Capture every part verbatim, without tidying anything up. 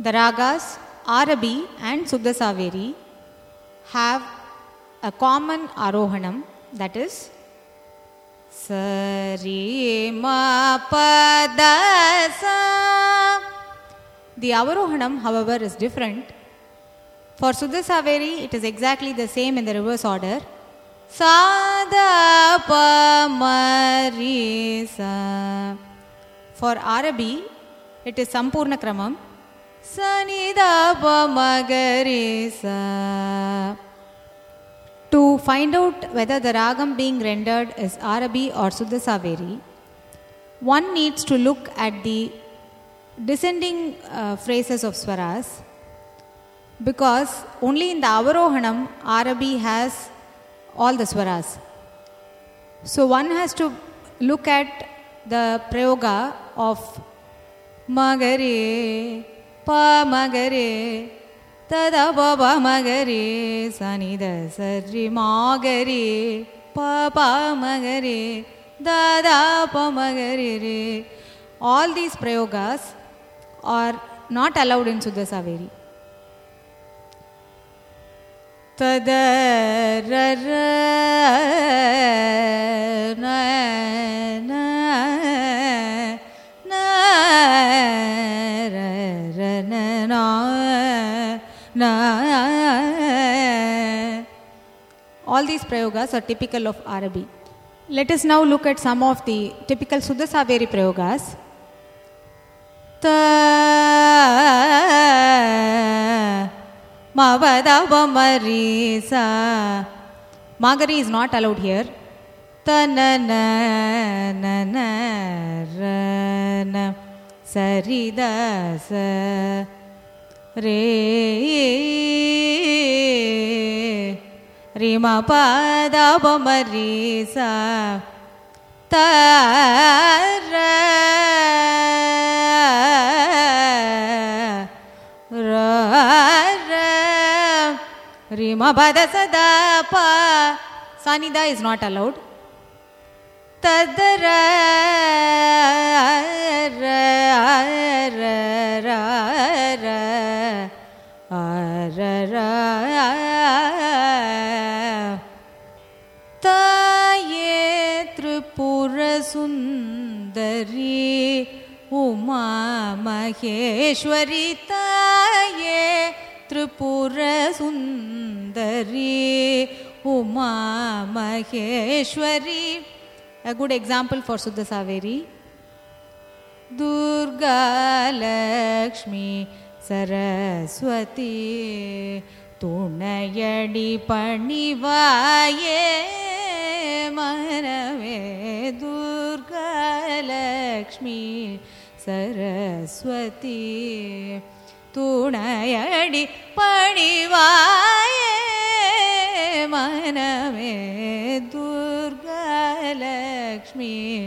The ragas Arabi and Suddha Saveri have a common arohanam, that is Sari Ma Pa Da Sa. The avarohanam, however, is different. For Suddha Saveri, it is exactly the same in the reverse order. Sa Da Pa Ma Ri Sa. For Arabi, it is Sampurna Kramam. Sa Ni Da Pa Ma Ga Re Sa. To find out whether the ragam being rendered is Arabi or Suddha Saveri, one needs to look at the descending uh, phrases of swaras, because only in the avarohanam Arabi has all the swaras. So one has to look at the prayoga of Magare, Pa Magare, Tada Baba Magare, Sanida Sari Magare, Pa Pa Magare, Dada Pa Magare. All these prayogas are not allowed in Suddha Saveri. Tada ra ra na na na ra ra na na na. All these prayogas are typical of Arabi. Let us now look at some of the typical Suddha Saveri prayogas. Ta Mavada Marisa. Magari is not allowed here. Ta na na na na ra na sarida sa re rima pada marisa ta ra Rima Bada Sada Pa. Sanida is not allowed. Tadara Taye Tripura Sundari Uma Maheshwari Taye Tripura Sundari Uma Maheshwari. A good example for Suddha Saveri. Durga Lakshmi Saraswati Tunayadi Panivaye Manave. Durga Lakshmi Saraswati Tunayadi Panivaye Maname. Durga Lakshmi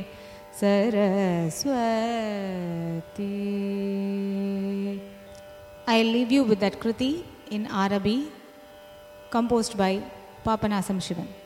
Saraswati. I leave you with that Kriti in Arabi, composed by Papanasam Shivan.